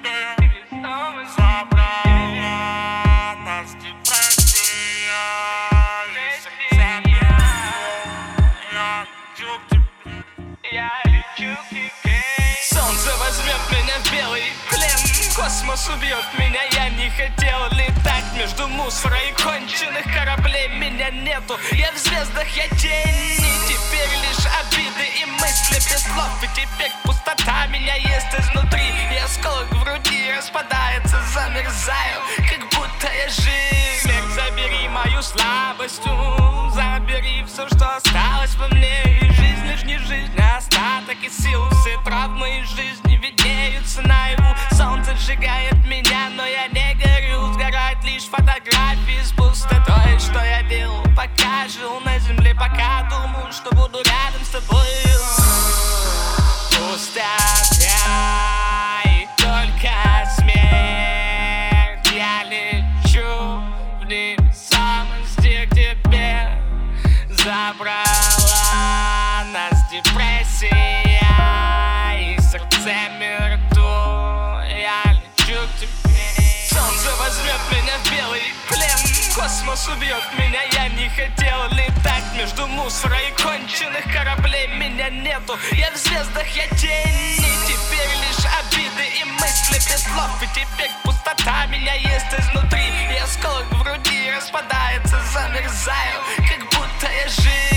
Забрала нас депрессия, я лечу к тебе. Солнце возьмет меня в белый плен, космос убьет меня, я не хотел летать между мусора и конченых кораблей. Меня нету, я в звездах, я тень, и теперь лишь обиды и мысли без слов. И теперь пустота меня ест изнутри, и осколок в груди распадается, замерзаю, как будто я жив. Смерть, забери мою слабость, забери все, что осталось во мне. И жизнь лишь не жизнь, а остаток и сил. Все травмы и жизни виднеются наяву. Солнце сжигает меня, но я не горю. Сгорают лишь фотографии с пустотой, что я делал, пока жил на земле, пока думал, что буду рядом с тобой. Пустота и только смерть. Я лечу в невесомости к тебе. Забрала нас депрессия, и сердце мертво. Я лечу к тебе. Солнце возьмет меня в белый плен, космос убьет меня, я не хотел летать между мусора и конченых кораблей. Меня нету, я в звездах, я тень, и теперь лишь обиды и мысли без слов. И теперь пустота меня ест изнутри, и осколок в груди распадается, замерзаю, как будто я жив.